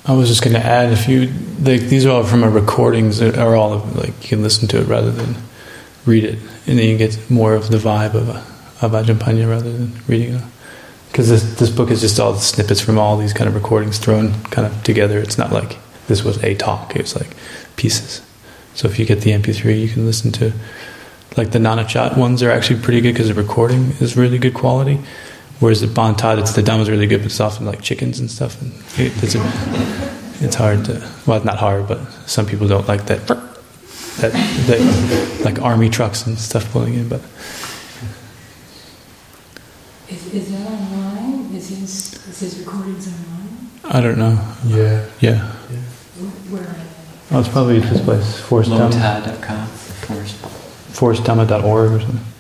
I was just going to add, if you these are all from our recordings, are all like you can listen to it rather than read it, and then you get more of the vibe of Ajahn Panya rather than reading it. Because this book is just all the snippets from all these kind of recordings thrown kind of together. It's not like this was a talk; it was like pieces. So if you get the MP3, you can listen to, like the Nanachat ones are actually pretty good because the recording is really good quality. Whereas the Bantad, the Dhamma's really good, but it's often like chickens and stuff. And it's hard to, well, not hard, but some people don't like that like army trucks and stuff pulling in. But is that online? Is his recordings online? I don't know. Yeah. Where are they? Oh, it's probably this place, forestdhamma.com, forestdhamma.org or something.